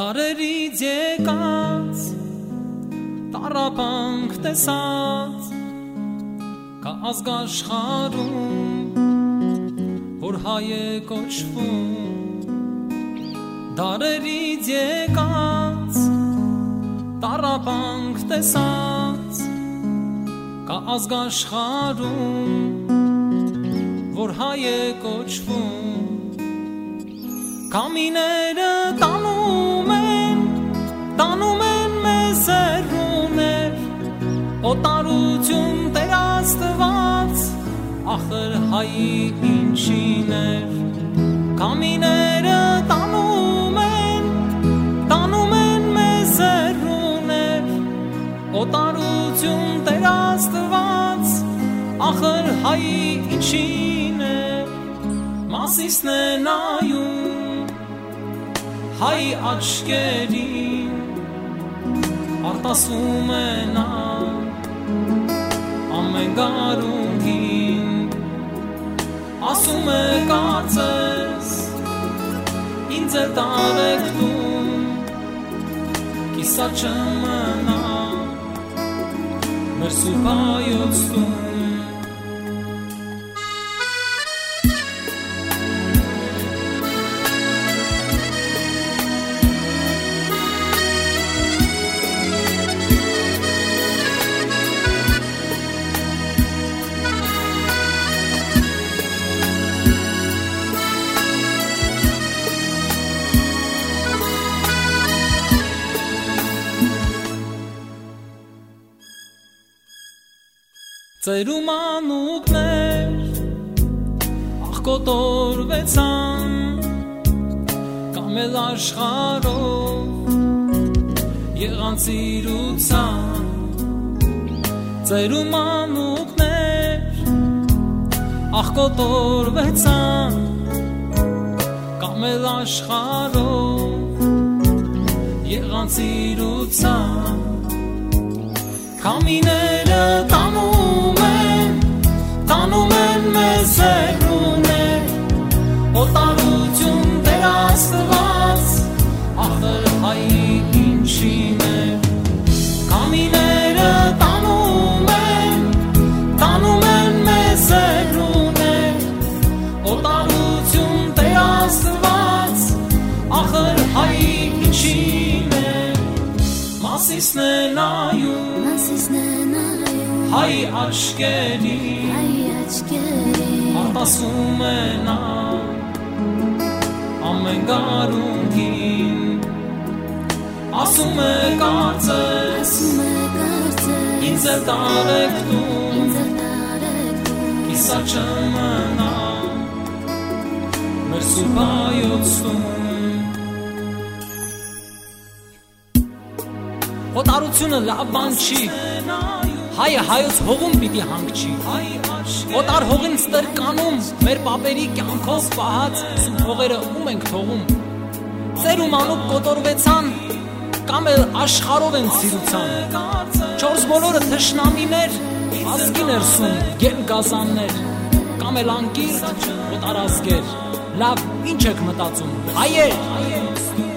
Դարերից եկած տառապանք տեսած կա ազգաշխարհում որ հայ է կոչվում Դարերից եկած տառապանք տեսած կա ազգաշխարհում որ հայ է կոչվում Կամիները տանում են մեզ հեռուներ Օտարություն Տեր Աստված ախր հայի ինչին էր Կամիները տանում են մեզ հեռուներ Օտարություն Տեր Աստված ախր հայի ինչին էր Մասիսն է նայում Հայ աչքերին արտասում է նա ամեն գարունքին ասում է կարծես ինձ է տարեկտում կիսա չմնա մեր սուրբ հայոց տուն Ծերում անուկներ աղկոտորվեցան կամ էլ աշխարհով եղան ծիրուցան Ծերում անուկներ աղկոտորվեցան կամ էլ աշխարհով եղան ծիրուցան Կամիները տանում են մեզ հեռուներ Օտարություն Տեր Աստված ախր հայի ինչին էր Կամիները տանում են մեզ հեռուներ Օտարություն Տեր Աստված ախր հայի ինչին էր Մասիսն է նայում Հայ աչքերին արտասում է նա ամեն գարունքին ասում է կարծես ինձ է տարեկտում կիսա չմնա մեր սուրբ հայոց տուն Օտարությունը լավ բան չի Հայը հայոց հողում պիտի հանգչի Օտար հողին ստրկանում մեր պապերի կյանքով պահած սուրբ հողերը ում ենք թողում Ծերում անուկ կոտորվեցան կամ էլ աշխարհով են ցիրուցան Չորս բոլորը թշնամիներ ազգի ներսում գեն գազաններ կամ էլ անկիրթ օտարազգեր Լավ ինչ եք մտածում հայեր